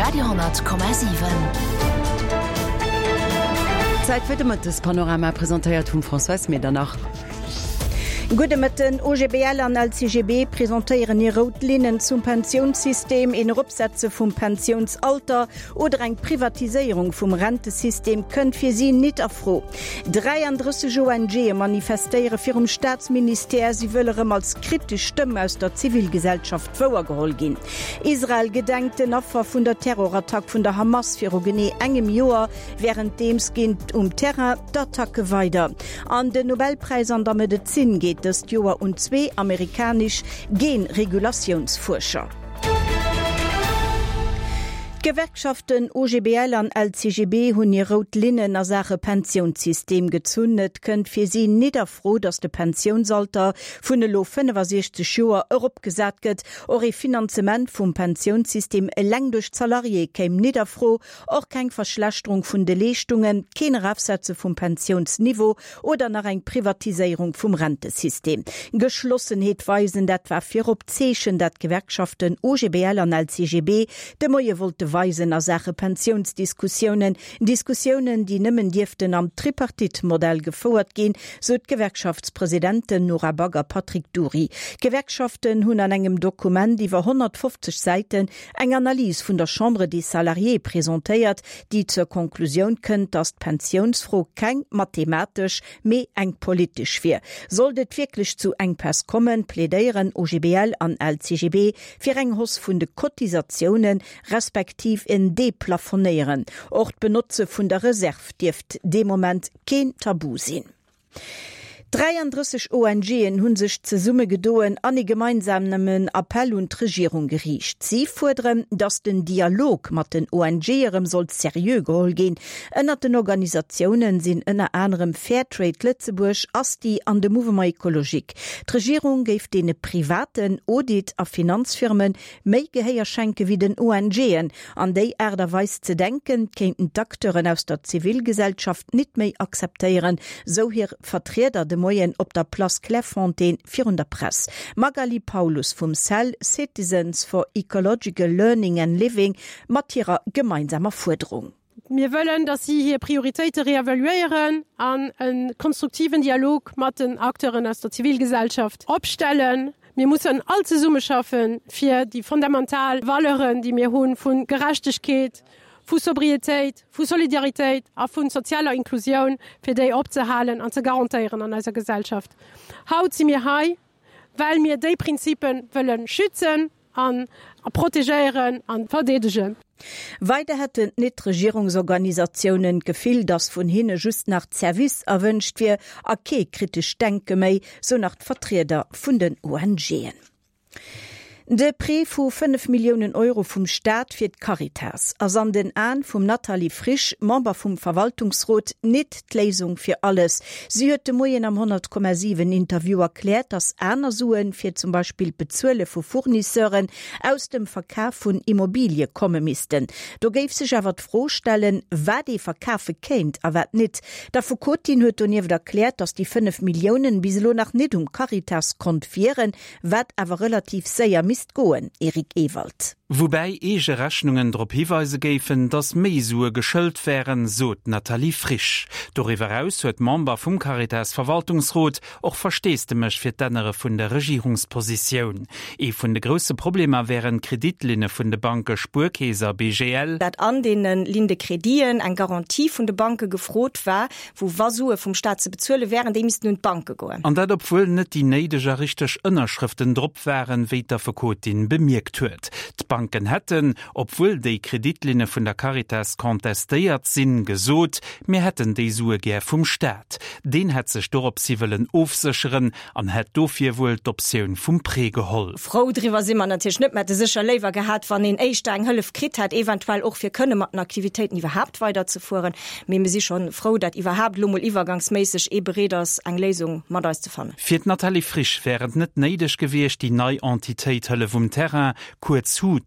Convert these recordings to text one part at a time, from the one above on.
Radio,7. Zeit für das Panorama präsentiert von François Medernach. Gute Mitten OGBL an LCGB präsentieren ihre Rotlinien zum Pensionssystem in Rücksätze vom Pensionsalter oder eine Privatisierung vom Rentensystem könnt für sie nicht erfroh. 33 ONG manifestieren für dem Staatsminister, sie wollen als kritische Stimme aus der Zivilgesellschaft vorgeholt gehen. Israel gedenkt den Opfer von der Terrorattack von der Hamas für engem Jahr, währenddem es geht Terrain d'Attacke weiter. An den Nobelpreis an der Medizin geht das Jahr und 2 amerikanisch Genregulationsforscher. Gewerkschaften OGBL an LCGB hun ihr Rotlinien a Sache Pensionssystem gezündet, könnt für sie niederfroh, dass de Pensionsalter vun de lo 65 Joer opgesat gëtt, or e Finanzement vum Pensionssystem leng durch Salarié käm niederfroh, och kein Verschlechterung vun de Leistungen, keine Aufsätze vom Pensionsniveau oder nach eng Privatisierung vom Rentesystem. Geschlossenheit weisen dat war fir op Zeechen dat Gewerkschaften OGBL an LCGB de moie wollte weisen a Sache Pensionsdiskussionen, die nimmen dürften am Tripartitmodell gefordert gehen, so Gewerkschaftspräsidentin Nora Bagger Patrick Duri. Gewerkschaften hun an engem Dokument über 150 Seiten eng Analyse von der Chambre des Salariés präsentiert, die zur Konklusion könnt, dass Pensionsfrau kein mathematisch, mehr eng politisch wäre. Solltet wirklich zu Engpass kommen, plädieren OGBL an LCGB für eng Hauss von de Kotisationen respektive in deplafonieren. Ort benutze vun der Reserve dürft dem Moment kein Tabu sinn. 33 ONGen hun sich ze Summe gedoen an die gemeinsamen Appell und Regierung gericht. Sie fordern, dass den Dialog mat den ONGerem soll seriös gehol gehen. Ënner den Organisationen sind ënner anderem Fairtrade Lützeburg as die an de Mouvement Ökologik. Die Regierung geeft dene privaten Audit a Finanzfirmen méi Geheier schenke wie den ONGen. An déi erderweis ze denken, kenten Akteuren aus der Zivilgesellschaft nicht mehr akzeptieren, so hier Vertreter de Moyen op der Place Clairefontaine für der Presse. Magali Paulus vom Cell Citizens for Ecological Learning and Living mit ihrer gemeinsamer Forderung. Wir wollen, dass Sie hier Prioritäten reevaluieren, an einen konstruktiven Dialog mit den Akteuren aus der Zivilgesellschaft abstellen. Wir müssen alte Summe schaffen für die fundamentalen Valeuren, die wir haben von Gerechtigkeit, von Sobrietät, von Solidarität, auch von sozialer Inklusion, für die abzuhalten und zu garantieren an unserer Gesellschaft. Haut sie mir heim, weil wir die Prinzipien wollen schützen, und protegieren und verteidigen. Weiter hätten nicht Regierungsorganisationen gefühl, dass von hinne just nach Service erwünscht wird, okay, kritisch denken mei, so nach Vertreter von den ONGen. De Prix vu 5 Millionen Euro vom Staat fir Caritas. As an den an vum Nathalie Frisch, Member vom Verwaltungsrat, net d'Lesung fir alles. Sie huet de Moien am 100,7 Interview erklärt, dass einer Suen fir zum Beispiel Bezuele vu Fournisseuren aus dem Verkauf von Immobilie komme missten. Do geif sich awer vorstellen, wer die Verkaufe kennt, aber net. Der Fokotin huet uniw erklärt, dass die 5 Millionen biselo nach net Caritas konfieren, wat awer relativ sehr goen, Erik Ewald. Wobei ege Rechnungen drop hinweise géfen, dass Meisue geschëllt wären, sot Nathalie Frisch. Darüber aus huet Member vom Caritas Verwaltungsrat och verstehste mech fir dennere vun der Regierungsposition. Vun de grosse Probleme wären Kreditlinne vun de Banke Spurkäser BGL. Dat an denen Linde Kredien ein Garantie vun de Banke gefrot war, wo Wasue vom Staat ze bezuele wären, dem is nun Banke goen. An dat obwohl net die neideger richtig Innerschriften drop wären, wie der Verkotin bemerkt huet. Banken hätten, obwohl die Kreditlinne von der Caritas kontestiert sind, gesot, mir hätten die Sue gern vom Staat. Den hat sich dort sie wollen aufsichern und hat dafür wohl die Option vom Prä geholt. Frau drüber sind wir natürlich nicht mehr sicher lieber gehabt, wenn den Einstein Hilfe gekriegt hat, eventuell auch für können mit Aktivitäten überhaupt weiterzuführen. Wir sind schon froh, dass überhaupt lummel übergangsmäßig Bereders eine Lesung mit uns zu finden. Für Nathalie Frisch wären nicht neidisch gewesen, die neue Entität Hölle vom Terrain, kurz Hut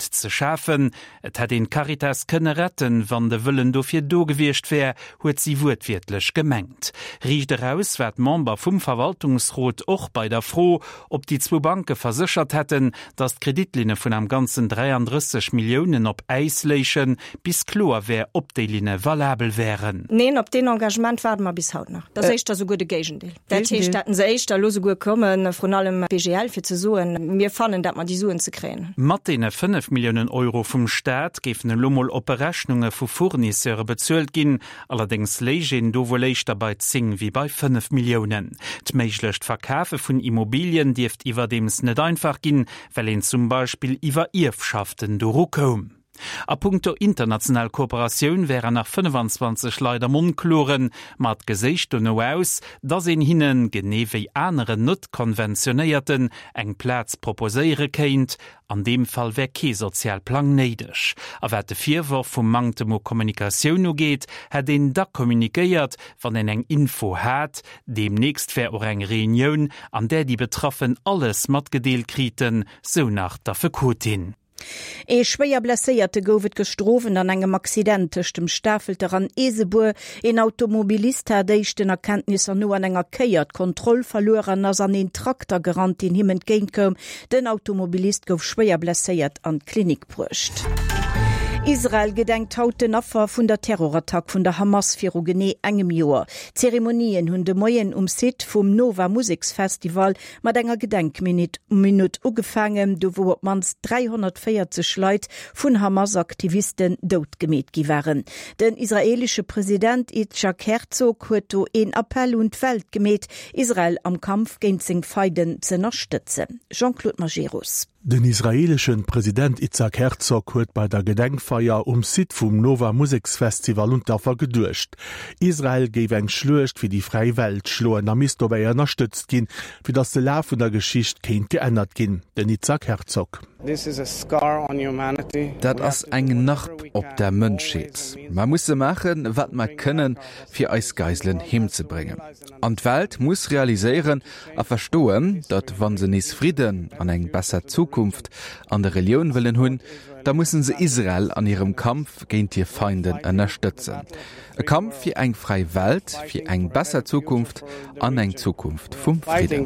Not ze schafen. Et hat den Caritas kënne retten, wann de Wëllen dofir do gewircht wär, huet sie wurtwirtlech gemengt. Riecht daraus wat Member vum Verwaltungsrot och bei der Froh, ob die 2 Banke versichert hätten, dass Kreditline vun am ganzen 33 Millionen op Eis leichen, bis klar wär ob die Line valabel wären. Nein, op den Engagement waren wir bis haut noch. Das ist da so gute Gegendeel. Der Tisch hatten sie echt da lose gut kommen, von allem BGL für zu suchen. Wir fanden, dass man die suchen zu kriegen. Mit den 5 Millionen Euro vom Staat geben Lummel Operrechnungen für Fournisseure bezahlt gehen, allerdings legen do wohl dabei 10 wie bei 5 Millionen. Die mögliche Verkäufe von Immobilien dürft überdems nicht einfach gehen, weil ihn zum Beispiel über Erbschaften durchkommen. A puncto international Kooperation wären nach 25 leider Mundkloren mat Gesicht und aus, dass in hinnen genewei andere not konventionierten eng Platz proposeiere kennt, an dem Fall wär ke Sozialplan neidisch. Aber de Vierwurf vom Mangtemo Kommunikation no geht, hat den da kommunikiert, wann en eng Info hat, demnächst wär auch eng Reunion, an der die Betroffen alles mat gedeelt krieten, so nach der Verkotin. E schwéier blesséierte gouft gestroven an engem Accidentech dem Stafelter an Esebuer en Automobilist hat déichten Erkenntnisser no an enger Keiert Kontroll verloren ass an den Traktor gerannt in himmen géintkom, den Automobilist gouf schwéier blesséiert an Klinik brucht. Israel gedenkt haut den Opfer vun der Terrorattack vun der Hamas fir gené engem Joer. Zeremonien hunn de Moien Sit vum Nova Musiksfestival mat enger Gedenkminut ugefangen, do wo mans 340 Leiit vun Hamas-Aktivisten doodgemet gi waren. Den israelische Präsident Yitzhak Herzog huet en Appell und Welt gemet, Israel am Kampf géint seg Feiden ze unterstützen. Jean-Claude Majerus. Den israelischen Präsident Yitzhak Herzog huet bei der Gedenkfeier Sit vum Nova Musiksfestival und Daffer gedurcht. Israel géif eng schlecht fir die freie Welt schloen am mis dobei unterstützt gin, fir dass de La vun der Geschicht kéint geändert gin, den Yitzhak Herzog. Dat ass eng Nacht op der Mënscheet. Man musse machen, wat man können fir Eisgeiselen hemzubringen. An d' Welt muss realisieren a verstoen, dat wann se nis Frieden an eng besser Zukunft an der Religion willen hunn, da mussen se Israel an ihrem Kampf géint ihr Feinden unterstützen. E Kampf fir eng frei Welt, fir eng besser Zukunft an eng Zukunft vum Frieden.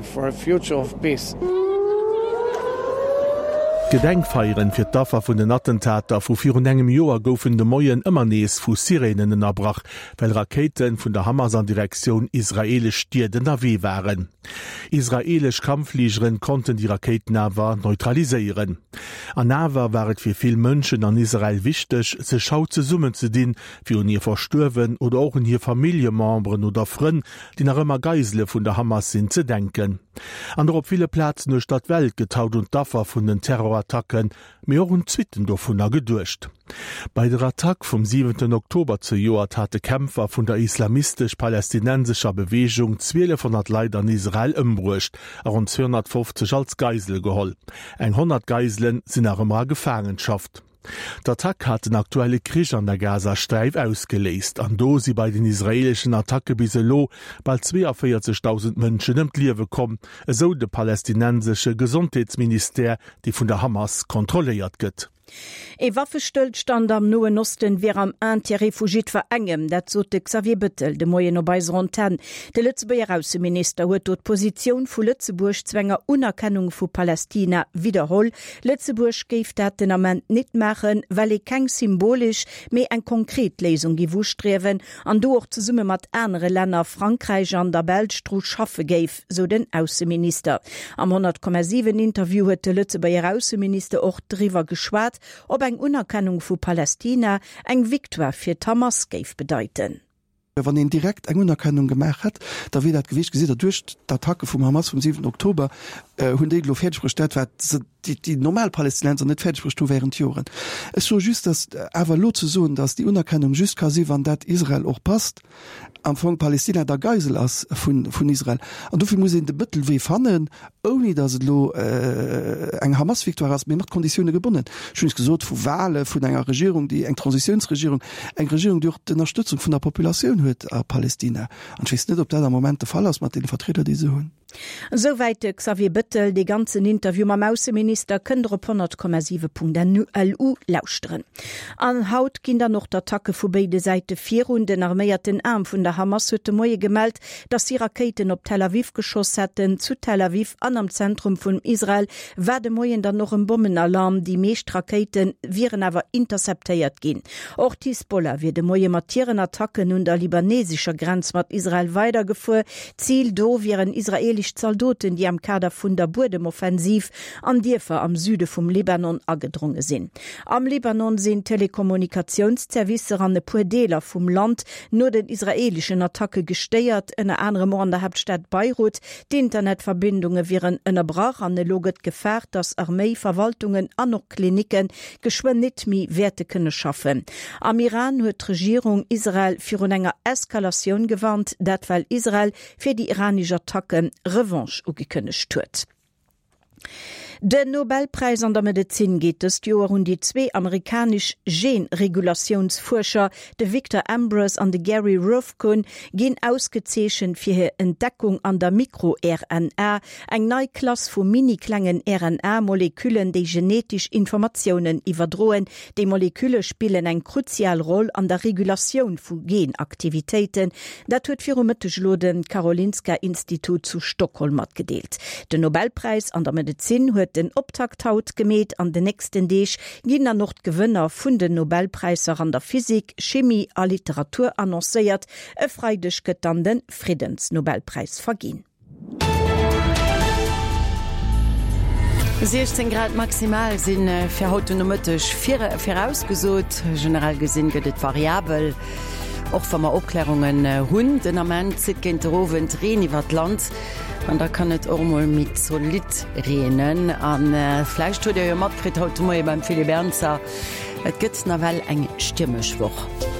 Gedenkfeieren fir d'Affer vun den Attentater vu 4 engem Joer goufen de Moien ëmmer nees vu Sirenen erbrach, well Raketen vun der Hamas an Direktion israelisch Stierden erwee waren. Israelisch Kampffliegeren konnten die Raketen awer neutraliseieren. An awer waret fir vill Mënschen an Israel wichtech, se schau ze summen ze dinn, fir un ihr Versturwen oder auch un hier Familiemembren oder Frën, die nach ëmmer Geisele vun der Hamas sinn ze denken. An der op viele Plazen der Stadt Welt getaut und Daffer vun den Terrorattacken, mé och Zwitten do vun gedurcht. Bei der Attack vom 7. Oktober zu Joar hatte Kämpfer vun der islamistisch-palästinensischer Bewegung 1200 Leid an Israel ëmbrucht, a rund 250 als Geisel geholl. Eng 100 Geiselen sind er immer Gefangenschaft. Der Attack hat den aktuelle Krieg an der Gaza-Streif ausgelöst, an do sie bei den israelischen Attacke bis lo bald 42.000 Menschen im Liewe kommen, so de palästinensische Gesundheitsminister, die von der Hamas kontrolliert wird. E Waffestillstand am Noen Osten wär am Anti-Refugit verengem, dat so de Xavier Büttel, de Moien bei Ronten. De Lützeburger Außenminister huet dort Position vu Lützeburg zwänger Unerkennung vu Palästina wiederholl. Lützeburg geif dat den Amment net machen, weil keng symbolisch méi eng konkret Lesung gewustrewen, an do och ze summe mat enere Länder Frankreich an der Belstru schaffe geif, so den Außenminister. Am 100,7 Interview huet de Lützeburger Außenminister och drüber geschwat, ob eng Unerkennung vu Palästina eng Viktor fir Hamas geif bedeuten. Wann den direkt eng Unerkennung gemacht hat, da wie dat Gewicht gesehen durch d'Attacke vom Hamas vom 7. Oktober hun fertig bestellt wird, die normal Palästinenser net fertig während Joren. Es so just das aber lo zu so, dass die Unerkennung just quasi wann dat Israel auch passt, am Anfang Palästina der Geisel aus von Israel. Und dafür muss in de Büttel weh fannen, ohne dass lo eng Hamas-Viktor hast mir macht Konditionen gebunden. Schon gesot vu Wale von enger Regierung, die eng Transitionsregierung, eng Regierung durch die Unterstützung von der Population huet a Palästina. Und ich weiß nicht, ob der Moment der Fall ist mit den Vertreter diese hun. Soweit Xavier Bëttel de ganzen Interview ma Mauseminister kënder op 100,7.lu lauschteren. An Haut kinder noch d'Attacke vu beide Seite 4 und den arméierten Arm vun der Hamas huete Moie gemeldt, dat sie Raketen op Tel Aviv geschoss hätten zu Tel Aviv an am Zentrum vun Israel werde Moien dann noch een Bombenalarm, die meescht Raketen viren awer interceptéiert gin. Och Hisbollah wie de Moie matieren Attacken und der libanesischer Grenz mat Israel weitergefu, Ziel do viren israelisch Soldaten, die am Kader vun der Burdemoffensiv an Diefer am Süde vum Libanon agedrungen sinn. Am Libanon sind Telekommunikationsservice an de Puerdeler vum Land nur den israelischen Attacke gesteiert, ënne andere Mo an der Hauptstadt Beirut. Die Internetverbindungen wären ënnerbrach an loget gefährt, dass Armeeverwaltungen an noch Kliniken geschwen net mi Werte könne schaffen. Am Iran huet Regierung Israel für enger Eskalation gewarnt, dat weil Israel fir die iranische Attacken Revanche ugekënnecht huet. Den Nobelpreis an der Medizin geht es Joer hun die 2 amerikanisch Genregulationsforscher, de Victor Ambrose an de Gary Rufkun, gin ausgezeechen fir hir Entdeckung an der MikroRNA, eng neii Klasse vu miniklengen RNA-Molekülen, déi genetisch Informationen iwwerdroen. De Moleküle spielen eng kruzial Roll an der Regulation vu Genaktivitäten. Dat huet Viromëttech den Karolinska Institut zu Stockholm mat gedeelt. Den Nobelpreis an der Medizin huet den Optakthaut gemäht an den nächsten Deeg ginn noch Gewënner vun den Nobelpreiser an der Physik, Chemie a Literatur annoncéiert, e freidech gëtt an den Friedensnobelpreis verginn. 16 Grad maximal sinn fir autonomatisch vorausgesot, generell gesinn gëtt variabel. Och vummer Opklärungen hunn den Amment zit géint Rowen Reen iwwer d Land. Und da kann et ormol mit solid reenen an Fleischstudio mat Fri haut beim Philipp Bernzer. Et gëtt nawel eng stimmechwoch.